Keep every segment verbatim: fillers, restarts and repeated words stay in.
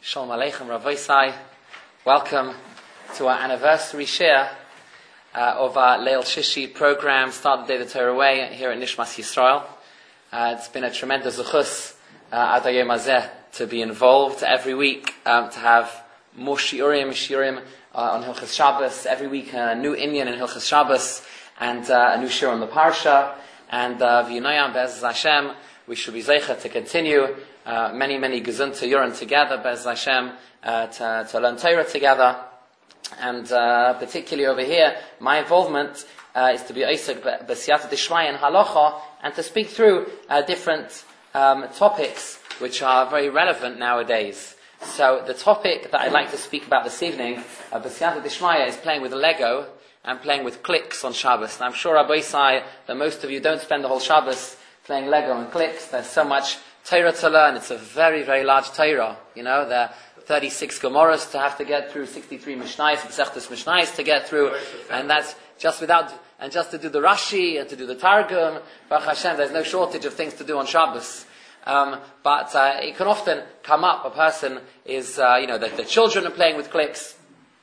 Shalom Aleichem, Rabbi Isai. Welcome to our anniversary share uh, of our Leil Shishi program, Start the Day the Torah Way, here at Nishmas Yisrael. Uh, it's been a tremendous zuchus uh, ad hayom hazeh to be involved every week, um, to have more shiurim, shiurim uh, on Hilchos Shabbos, every week a new inyan in Hilchos Shabbos, and uh, a new shir on the Parsha, and V'yinayam Be'ez Hashem, we should be zeicha to continue Uh, many, many gezunte yurin together, Bez Hashem, uh, to, to learn Torah together. And uh, particularly over here, my involvement uh, is to be Isaac B'siyata Dishmaya and Halacha, and to speak through uh, different um, topics which are very relevant nowadays. So the topic that I'd like to speak about this evening, uh, B'siyata Dishmaya, is playing with Lego and playing with clicks on Shabbos. And I'm sure, Rabbi Isai, that most of you don't spend the whole Shabbos playing Lego and clicks. There's so much Torah to learn. It's a very, very large Torah. You know, there are thirty-six Gemaras to have to get through, sixty-three Mishnayos, Masechtas Mishnayos to get through, and that's just without, and just to do the Rashi and to do the Targum. Baruch Hashem, there's no shortage of things to do on Shabbos. Um, but uh, it can often come up. A person is, uh, you know, the, the children are playing with clicks,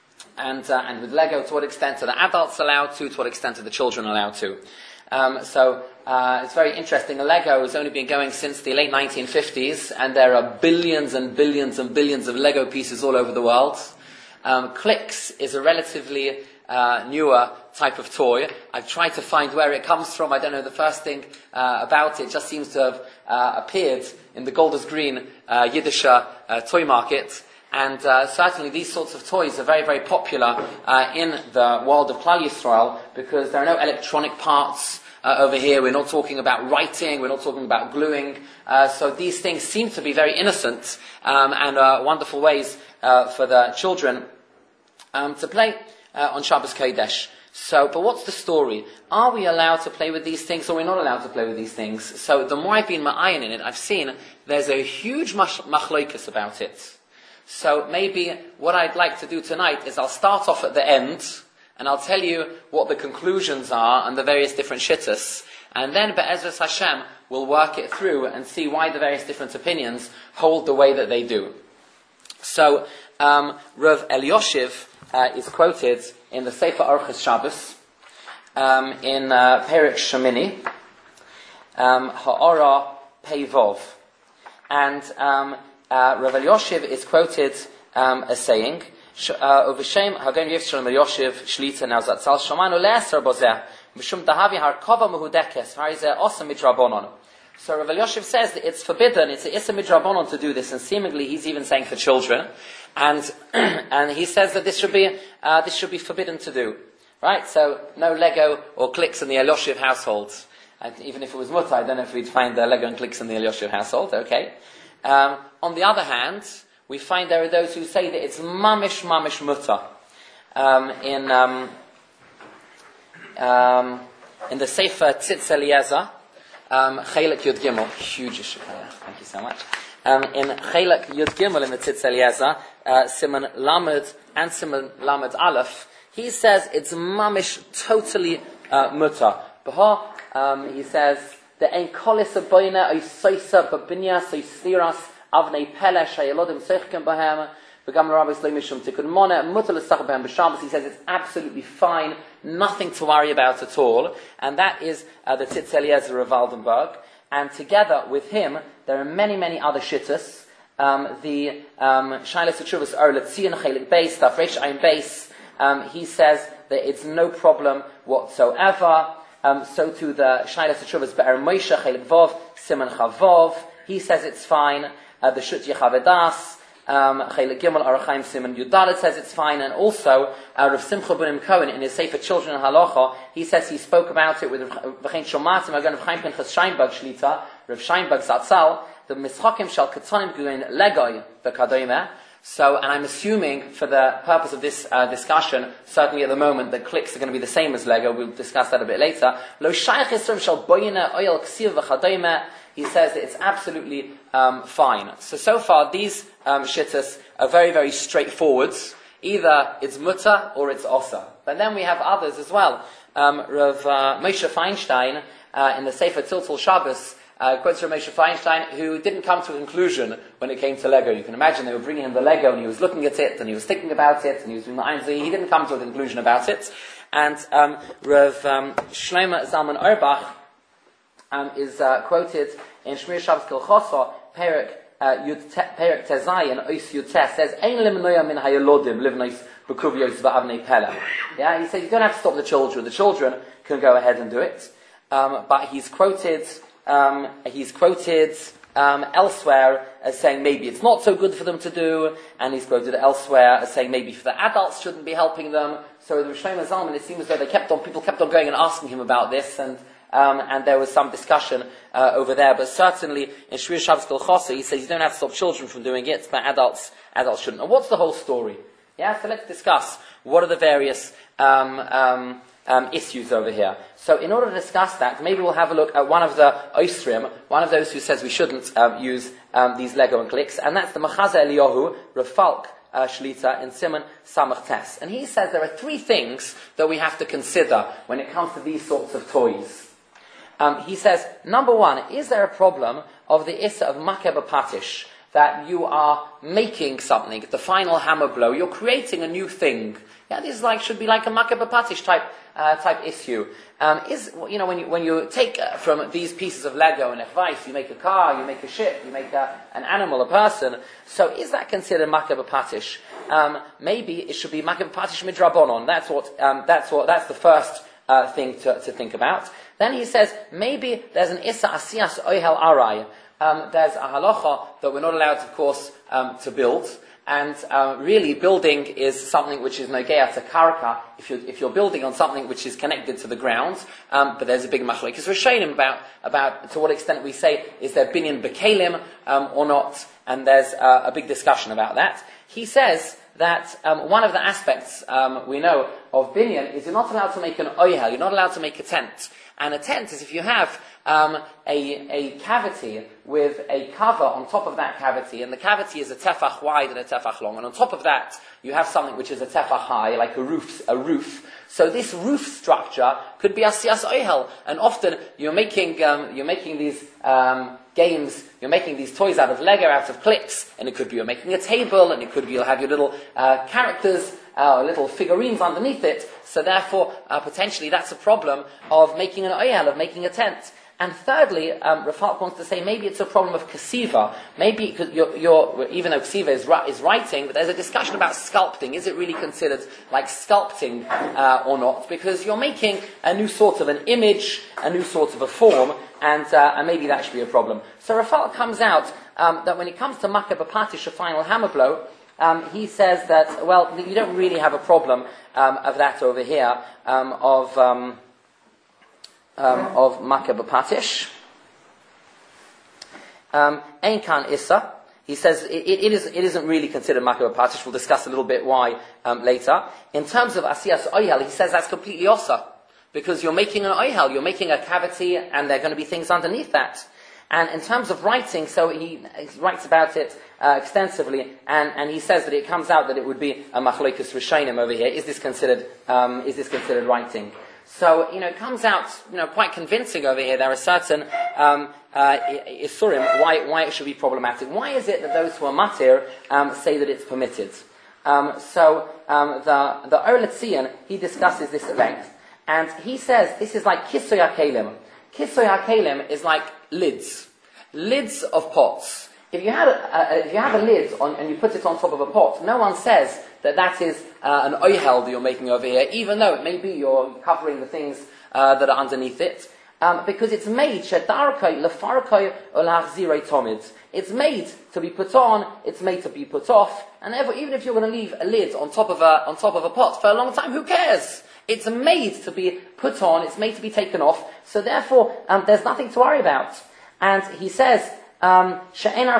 and uh, and with Lego. To what extent are the adults allowed to? To what extent are the children allowed to? Um, so uh, it's very interesting. Lego has only been going since the late nineteen fifties, and there are billions and billions and billions of Lego pieces all over the world. Um, clicks is a relatively uh, newer type of toy. I've tried to find where it comes from. I don't know the first thing uh, about it. It just seems to have uh, appeared in the Golders Green uh, Yiddish uh, toy market. And uh, certainly these sorts of toys are very, very popular uh, in the world of Klal Yisrael, because there are no electronic parts uh, over here. We're not talking about writing. We're not talking about gluing. Uh, so these things seem to be very innocent um, and uh, wonderful ways uh, for the children um, to play uh, on Shabbos Kodesh. So, but what's the story? Are we allowed to play with these things, or are we not allowed to play with these things? So the more I've been ma'ayin in it, I've seen there's a huge mach- machloikus about it. So maybe what I'd like to do tonight is I'll start off at the end, and I'll tell you what the conclusions are and the various different shittas, and then Be'ezras Hashem will work it through and see why the various different opinions hold the way that they do. So um, Rav Elyoshiv uh, is quoted in the Sefer Orchos Shabbos um, in uh, Perek Shemini, um, Ha'ora Peivov, and um, Uh, Rav Elyoshiv is quoted um, as saying, "Uv'shem hagen yivshel Elyoshiv shlita now zatzal shomanu le'eser bozeh mishum dahavi harkava mehudekes harizeh osa midrabanon." So Rav Elyoshiv says that it's forbidden, it's a issa midrabanon to do this, and seemingly he's even saying for children, and and he says that this should be uh, this should be forbidden to do, right? So no Lego or clicks in the Elyoshiv household. And even if it was mutter, I don't know if we'd find the Lego and clicks in the Elyoshiv household. Okay. Um, on the other hand, we find there are those who say that it's mamish mamish mutter. Um, in um, um, in the Sefer Tzitz Eliezer, um, Chelek Yud Gimel, huge issue. Thank you so much. Um, in Chelek Yud Gimel in the Tzitz Eliezer, uh, Simon Lamed and Simon Lamed Aleph, he says it's mamish totally uh, mutter. Um, he says, the ein kolis aboyne oy soisa babinyas oy stiras avnei pele shayelodim seichkem bahem begam rabbis leimishum tikun mona mutal esach bahem b'Shabbos. He says it's absolutely fine, nothing to worry about at all, and that is uh, the Tzitz Eliezer of Waldenberg. And together with him, there are many, many other shittas. Um, the Shailas Tshuvos Or Letzion Chelik Beis Taf Reish Ayin Beis. He says that it's no problem whatsoever. Um, so to the Shailas Tshuvos Be'er Moshe Chelik Vov Siman Chavov, he says it's fine. Uh, the Shut Yechavedas um, Chelik Gimel Arachaim Siman Yudalet says it's fine, and also uh, Rav Simcha Bunim Cohen in his Sefer Children and Halacha, he says he spoke about it with V'chein Shomatim Agan Rav Chaim Pinchas Scheinberg Shlita, Rav Scheinberg Zatzal, the Mischakim Shal Ketzonim Guin Legoy V'Kadoimeh. So, and I'm assuming, for the purpose of this uh, discussion, certainly at the moment, the clicks are going to be the same as Lego. We'll discuss that a bit later. Lo shaykh yisrim shal boyina oyel ksiv v'chadoimeh. He says that it's absolutely um, fine. So, so far, these um, shittas are very, very straightforward. Either it's mutter or it's osa. But then we have others as well. Um, Rav uh, Moshe Feinstein, uh, in the Sefer Tiltul Shabbos, uh, quotes from Moshe Feinstein, who didn't come to a conclusion when it came to Lego. You can imagine they were bringing him the Lego, and he was looking at it, and he was thinking about it, and he was doing the Einzel. He didn't come to a conclusion about it. And um, Rav um, Shlomo Zalman Auerbach um, is uh, quoted in Shmir Shabbos Kilchoso, Perek Perek Tezayin, Ois Yud Tes, says, Ein limnoya min hayalodim livnois b'kuvyos v'avnei pela. Yeah, he says you don't have to stop the children. The children can go ahead and do it. Um, but he's quoted, um, he's quoted um, elsewhere as saying maybe it's not so good for them to do, and he's quoted elsewhere as saying maybe for the adults shouldn't be helping them. So the Shlomo Zalman, it seems as though they kept on, people kept on going and asking him about this, and um, and there was some discussion uh, over there. But certainly in Shmir Shabbos Kilchoso, he says you don't have to stop children from doing it, but adults adults shouldn't. And what's the whole story? Yeah, so let's discuss what are the various um, um, um, issues over here. So in order to discuss that, maybe we'll have a look at one of the Oisrim, one of those who says we shouldn't um, use um, these Lego and clicks, and that's the Machaze Eliyahu, Rav Falk uh, Shlita in Simon Samach Tes. And he says there are three things that we have to consider when it comes to these sorts of toys. Um, he says, number one, is there a problem of the Issa of Makeh B'Patish, that you are making something, the final hammer blow, you're creating a new thing. Yeah, this is like, should be like a Makeh B'Patish type, uh, type issue. Um, is, you know, when you, when you take uh, from these pieces of Lego and advice, you make a car, you make a ship, you make a, an animal, a person, so is that considered Makeh B'Patish? Um, maybe it should be Makeh B'Patish Midrabanon. That's what, um, that's what, that's the first uh, thing to, to think about. Then he says, maybe there's an Issa Asiyas Oyhel Arai. Um, there's a halacha that we're not allowed, of course, um, to build. And um, really, building is something which is nogeya to karka, if you're, if you're building on something which is connected to the ground. Um, but there's a big machlokes Rishonim about, about to what extent we say, is there binyan b'kelim um, or not? And there's uh, a big discussion about that. He says that um, one of the aspects um, we know of binyan is you're not allowed to make an oyhel, you're not allowed to make a tent. And a tent is if you have um, a, a cavity with a cover on top of that cavity, and the cavity is a tefach wide and a tefach long, and on top of that you have something which is a tefach high, like a roof. A roof. So this roof structure could be asiyas oyhel, and often you're making um, you're making these um, games, you're making these toys out of Lego, out of clicks, and it could be you're making a table, and it could be you'll have your little uh, characters. Uh, little figurines underneath it, so therefore, uh, potentially that's a problem of making an oyel, of making a tent. And thirdly, um, Rafal wants to say maybe it's a problem of kasiva. Maybe you're, you're, even though kasiva is, is writing, but there's a discussion about sculpting. Is it really considered like sculpting uh, or not? Because you're making a new sort of an image, a new sort of a form, and, uh, and maybe that should be a problem. So Rafal comes out um, that when it comes to Makeh B'Patish, a final hammer blow, Um, he says that, well, you don't really have a problem um, of that over here, um, of um, um, of Makeh B'Patish. Ein kan Issa. He says it, it, is, it isn't really considered Makeh B'Patish. We'll discuss a little bit why um, later. In terms of Asiyas Oyhel, he says that's completely Osa, because you're making an Oyhel, you're making a cavity, and there are going to be things underneath that. And in terms of writing, so he, he writes about it uh, extensively, and, and he says that it comes out that it would be a machlokes rishonim over here. Is this considered? Um, is this considered writing? So you know, it comes out you know quite convincing over here. There are certain um, uh, isurim why why it should be problematic. Why is it that those who are matir um, say that it's permitted? Um, so um, the the Orletzian, he discusses this at length, and he says this is like kisoy hakelim. Kisoy hakelim is like lids, lids of pots. If you had a, a, if you have a lid on and you put it on top of a pot, no one says that that is uh, an oyhel that you're making over here, even though it may be you're covering the things uh, that are underneath it, um, because it's made shedarkoi lefarkoi olachzirei tomid. It's made to be put on, it's made to be put off, and ever, even if you're going to leave a lid on top of a on top of a pot for a long time, who cares? It's made to be put on, it's made to be taken off, so therefore um, there's nothing to worry about. And he says, um, he says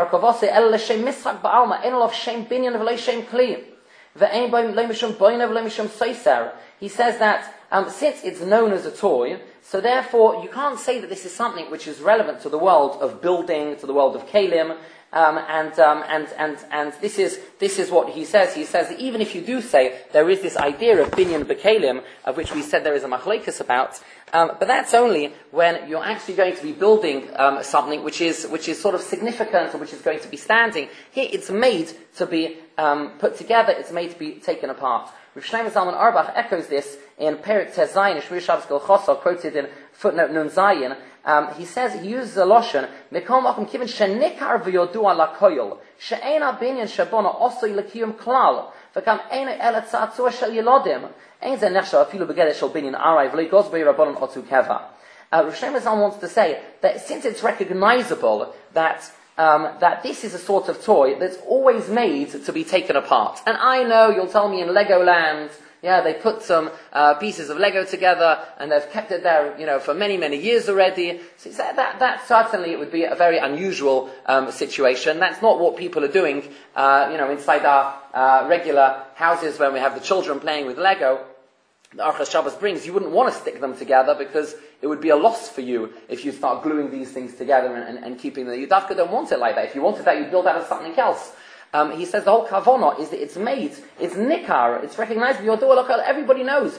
that um, since it's known as a toy, so therefore you can't say that this is something which is relevant to the world of building, to the world of kelim, Um, and, um, and, and, and this is, this is what he says. He says that even if you do say there is this idea of binyan b'kelim, of which we said there is a machlokes about, um, but that's only when you're actually going to be building, um, something which is, which is sort of significant or which is going to be standing. Here it's made to be, um, put together, it's made to be taken apart. Rav Shlomo Zalman Auerbach echoes this in Perik Tes Zayin, Shmir Shabbos Kol Chosor, quoted in footnote Nun Zayin. Um, he says, he uses a loshon, Mekom Akum Kivin Shenikar V'Yodua Lakoyol, She'ena Binyan Shabona Osoi Lekiyum Klal, V'kam Eina Elet Tza'atzua Shel Yelodim, Ein Ze Nechsha Afilu Begedeh Shel Binyan Arai, V'Loi Goz B'Yi Rabbanon Otu Keva. Uh, Rav Shlomo Zalman wants to say that since it's recognizable that Um, that this is a sort of toy that's always made to be taken apart. And I know you'll tell me in Legoland, yeah, they put some uh, pieces of Lego together and they've kept it there, you know, for many, many years already. So that, that, that certainly it would be a very unusual um, situation. That's not what people are doing, uh, you know, inside our uh, regular houses when we have the children playing with Lego. The Archas Shabbos brings, you wouldn't want to stick them together because it would be a loss for you if you start gluing these things together and, and, and keeping them. You dafka don't want it like that. If you wanted that, you'd build out of something else. Um, he says the whole kavana is that it's made, it's nikar, it's recognized. Everybody knows.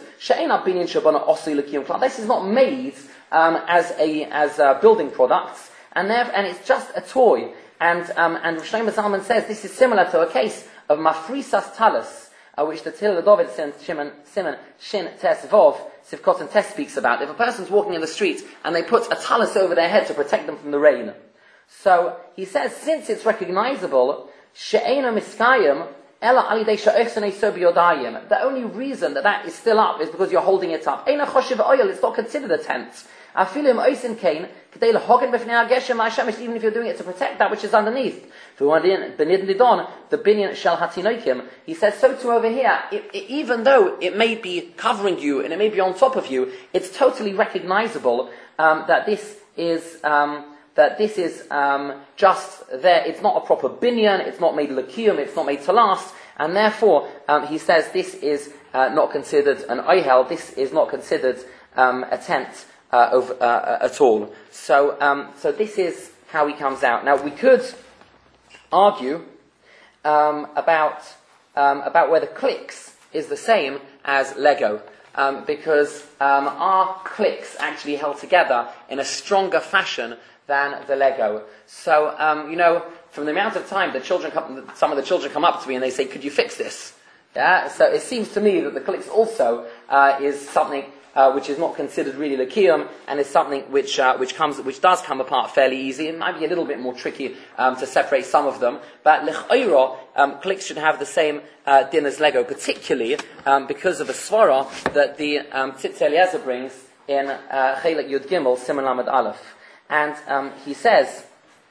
This is not made um, as a as a building products, and and it's just a toy. And um, and Rav Shlomo Zalman says this is similar to a case of mafrisas talis. Uh, which the Tehillah David Simon Simon Shin Tes Vov Sivkot and Tes speaks about. If a person's walking in the street and they put a talus over their head to protect them from the rain, so he says since it's recognizable, she'ena miskayim ela alidei she'echsonei so biyodayim. The only reason that that is still up is because you're holding it up. Eina choshev oil. It's not considered a tent. Afilim oisin kain kedei lehogen b'fnei hageshem ha'shemesh. Even if you're doing it to protect that which is underneath. The binyan shel hatinokim. He says so too over here. It, it, even though it may be covering you and it may be on top of you, it's totally recognizable um, that this is um, that this is um, just there. It's not a proper binyan. It's not made lakiyum. It's not made to last. And therefore, um, he says this is uh, not considered an oihel. This is not considered um, a tent uh, over, uh, at all. So, um, so this is how he comes out. Now we could argue um, about um, about whether clicks is the same as Lego, um, because um, our clicks actually held together in a stronger fashion than the Lego. So um, you know, from the amount of time the children come, some of the children come up to me and they say, "Could you fix this?" Yeah. So it seems to me that the clicks also uh, is something Uh, which is not considered really lekiyum, and is something which uh, which comes which does come apart fairly easy. It might be a little bit more tricky um, to separate some of them, but l'chayra, um, clicks should have the same uh, din as Lego, particularly um, because of a svara that the um, Tzitz Eliezer brings in uh, Chelek Yud Gimel Siman Lamed Aleph, and um, he says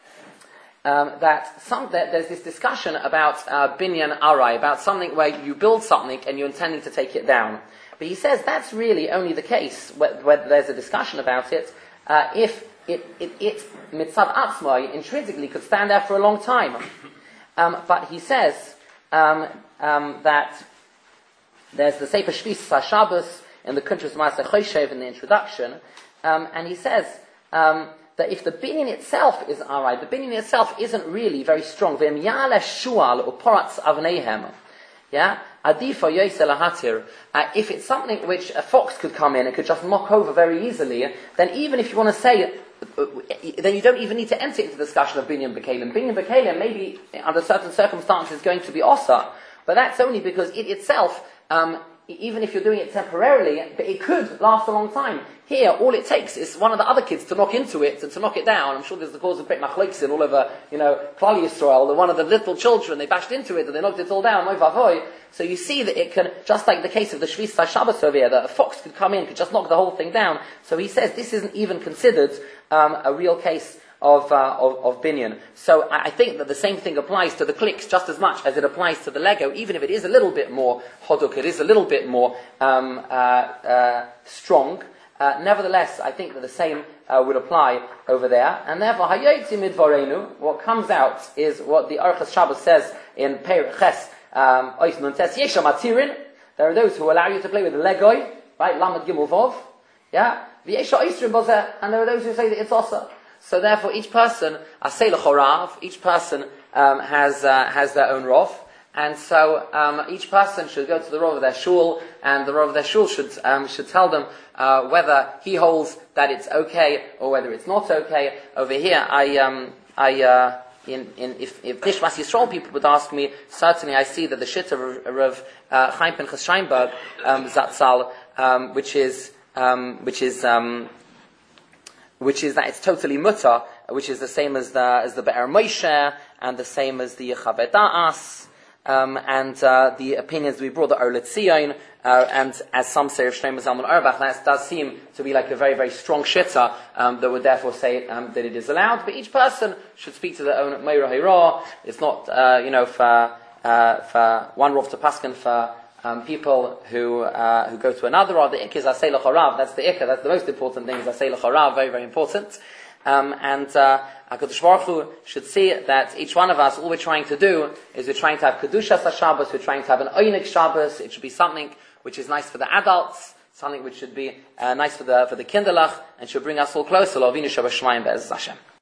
um, that some that there's this discussion about uh, binyan arai, about something where you build something and you're intending to take it down. But he says that's really only the case where, where there's a discussion about it uh, if it, it, it mitzad atzmai intrinsically could stand there for a long time. Um, but he says um, um, that there's the Sefer Shvis Shabbos in the Kuntres Maaseh Choshev in the introduction, um, and he says um, that if the binyan itself is alright, the binyan itself isn't really very strong. V'em yaleh shual uporatz avneihem. Yeah, adifa yosel hatir. If it's something which a fox could come in and could just knock over very easily, then even if you want to say, uh, then you don't even need to enter into the discussion of binyan b'kelim. Binyan b'kelim maybe under certain circumstances is going to be osa, but that's only because it itself, um, even if you're doing it temporarily, but it could last a long time. Here, all it takes is one of the other kids to knock into it, and to knock it down. I'm sure there's the cause of Beit Machlokes all over, you know, Klal Yisrael. The one of the little children, they bashed into it and they knocked it all down. Oy vavoy. So you see that it can, just like the case of the Shvis Shabbos over here, that a fox could come in, could just knock the whole thing down. So he says this isn't even considered um, a real case of, uh, of, of binyan. So I, I think that the same thing applies to the clicks just as much as it applies to the Lego, even if it is a little bit more hoduk, it is a little bit more um, uh, uh, strong. Uh, nevertheless, I think that the same uh, would apply over there. And therefore, hayotzi midvarenu, what comes out is what the Archas Shabbos says in Perek Ches, um, Ois Nun Tes Yesham Atirin. There are those who allow you to play with the Legoi, right? Lamed Gimel Vov. Yeah? V'yesha Oisrim Bozeh, and there are those who say that it's also. so therefore each person, asay l'chorav, each person um, has uh, has their own rov, and so um, each person should go to the rov of their shul, and the rov of their shul should um, should tell them uh, whether he holds that it's okay or whether it's not okay. Over here, I um, I. Uh, In, in, if, if Nishmas Yisrael people would ask me, certainly I see that the shit of, of uh, Chaim Pinchas Scheinberg, um, Zatzal, um, which is, um, which is, um, which is that it's totally mutter, which is the same as the, as the Be'er Moshe, and the same as the Chavei Da'as, um, and, uh, the opinions we brought, the Orlet Zion, uh, and as some say of Shlomo Zalman Auerbach, that does seem to be like a very, very strong shitta, um, that would therefore say, um, that it is allowed, but each person should speak to their own Meira Hira. It's not, uh, you know, for, uh, for one Rov to Paskin, for, um, people who, uh, who go to another, or the Ikk is Asay L'Chorav, that's the Ikk, that's the most important thing, is Asay L'Chorav, very, very important. Um, and, uh, HaKadosh Baruch Hu should see that each one of us, all we're trying to do is we're trying to have Kedushas HaShabbos, we're trying to have an Oynik Shabbos. It should be something which is nice for the adults, something which should be uh, nice for the for the kinderlach, and should bring us all closer. Lo Avinu Shabbat Shemaim Be'ez Hashem.